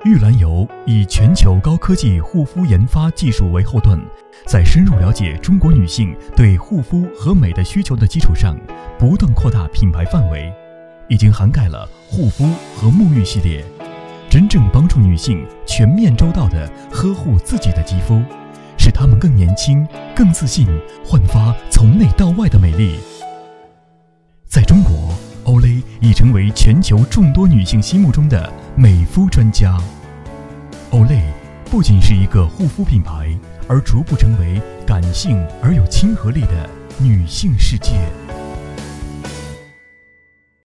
玉兰油以全球高科技护肤研发技术为后盾，在深入了解中国女性对护肤和美的需求的基础上，不断扩大品牌范围，已经涵盖了护肤和沐浴系列，真正帮助女性全面周到地呵护自己的肌肤，使她们更年轻、更自信，焕发从内到外的美丽。在中国，欧蕾已成为全球众多女性心目中的美肤专家。欧蕾不仅是一个护肤品牌，而逐步成为感性而有亲和力的女性世界。